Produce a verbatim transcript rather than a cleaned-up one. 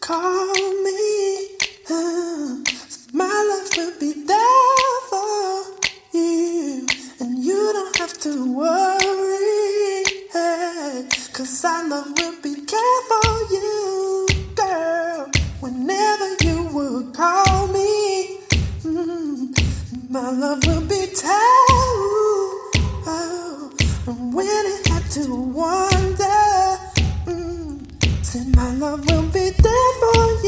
call me. Uh, my love will be there for you, and you don't have to worry. Hey, cause our love will be there for you, girl. Whenever you would call me, mm, my love will be there. Oh, and when it had to wonder, mm, say my love will be there for you.